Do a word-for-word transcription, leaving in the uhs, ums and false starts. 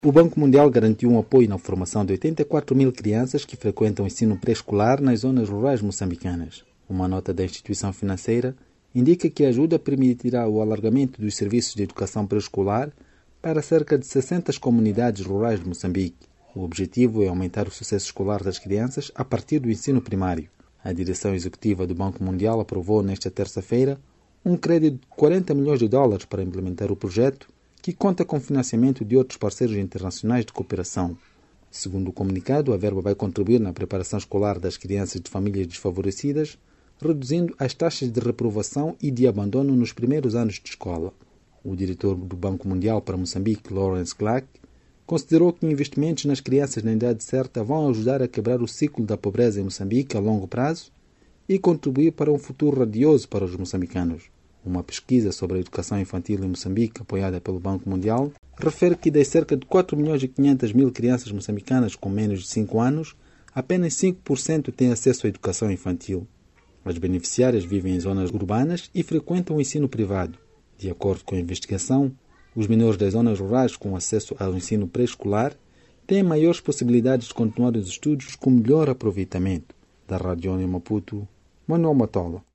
O Banco Mundial garantiu um apoio na formação de oitenta e quatro mil crianças que frequentam o ensino pré-escolar nas zonas rurais moçambicanas. Uma nota da instituição financeira indica que a ajuda permitirá o alargamento dos serviços de educação pré-escolar para cerca de sessenta comunidades rurais de Moçambique. O objetivo é aumentar o sucesso escolar das crianças a partir do ensino primário. A direção executiva do Banco Mundial aprovou nesta terça-feira um crédito de quarenta milhões de dólares para implementar o projeto, que conta com financiamento de outros parceiros internacionais de cooperação. Segundo o comunicado, a verba vai contribuir na preparação escolar das crianças de famílias desfavorecidas, reduzindo as taxas de reprovação e de abandono nos primeiros anos de escola. O diretor do Banco Mundial para Moçambique, Lawrence Clark, considerou que investimentos nas crianças na idade certa vão ajudar a quebrar o ciclo da pobreza em Moçambique a longo prazo e contribuir para um futuro radioso para os moçambicanos. Uma pesquisa sobre a educação infantil em Moçambique, apoiada pelo Banco Mundial, refere que das cerca de quatro milhões e quinhentas mil crianças moçambicanas com menos de cinco anos, apenas cinco por cento têm acesso à educação infantil. As beneficiárias vivem em zonas urbanas e frequentam o ensino privado. De acordo com a investigação, os menores das zonas rurais com acesso ao ensino pré-escolar têm maiores possibilidades de continuar os estudos com melhor aproveitamento. Da Rádio Maputo, Manuel Matola.